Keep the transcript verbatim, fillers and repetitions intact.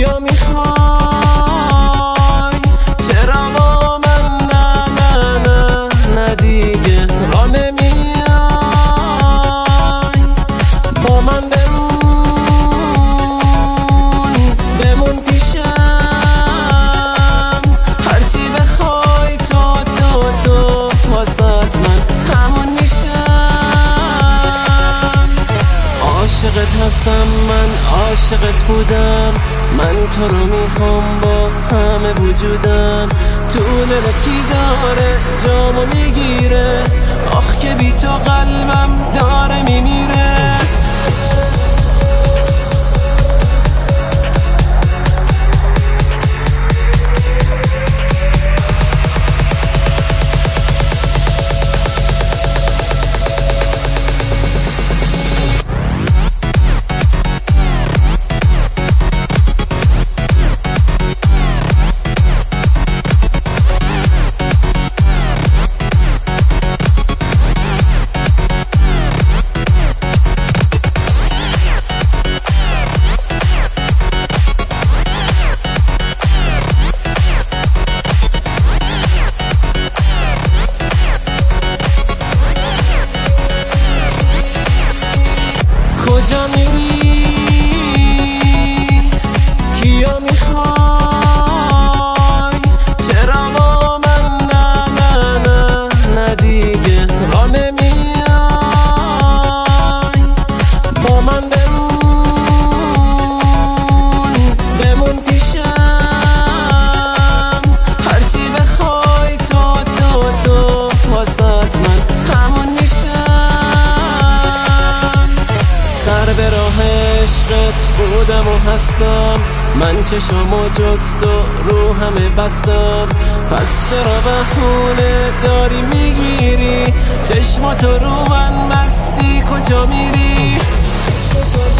کیو میخوای؟ چرا با من نه نه نه نه دیگه را نمیای؟ با من بمون بمون پیشم، هرچی بخوای تو تو تو واسات من همون میشم. عاشقت هستم من، عاشقت بودم من، تو رو میخوام با همه وجودم. تو دلت کی داره جامو میگیره؟ آخ که بی تو قلبم داره میمیره. کجا میری؟ کیو میخوای؟ چرا با من نه نه نه نه دیگه را نمیای؟ با من بمون بمون پیشم، هرچی بخوای تو تو تو واسات من همون میشم. سر به راه عشقت بودم و هستم من، چشمو جز تو رو همه بستم. پس چرا بهونه داری میگیری؟ چشماتو رو من بستی کجا میری؟